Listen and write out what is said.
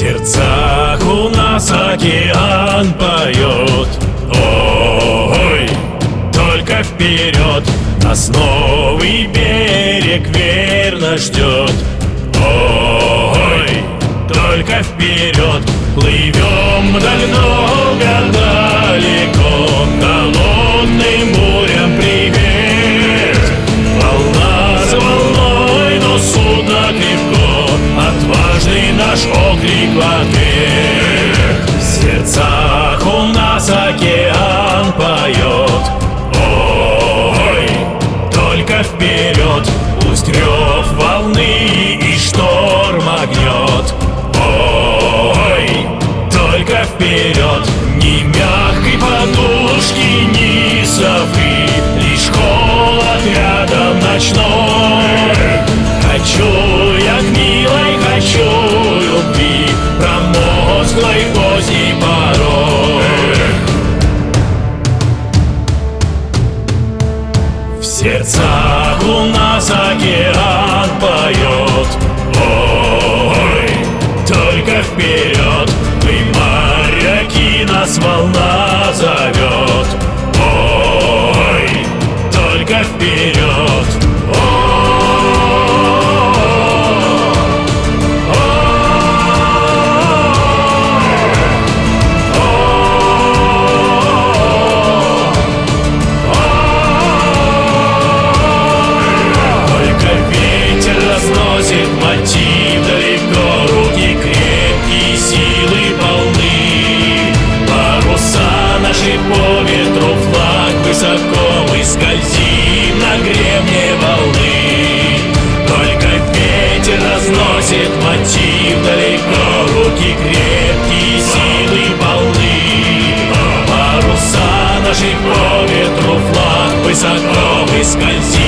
сердцах у нас океан поет. Ой, только вперед, нас новый берег верно ждет. Ой, только вперед, плывем много далеко, холодным бурям привет. Волна за волной, но судно крепко, отважный наш оклик в ответ. В сердцах у нас океан поет. Ой, только вперед, пусть рев волны и шторм огнет. Ой, только вперед, ни мягкой подушки, ни софы, лишь холод рядом ночной. Хочу я к милой, хочу любви, промозглой поздней порой. В сердцах у нас океан поет. Ой, только вперед, мы моряки, нас волна зовет. Ой, только вперед. Мотив далеко, руки крепкие, силы полны. Паруса наши по ветру, флаг высоко, мы скользим на гребне волны. Только ветер разносит мотив далеко, руки крепкие, силы полны. Паруса наши по ветру, флаг высоко, мы скользим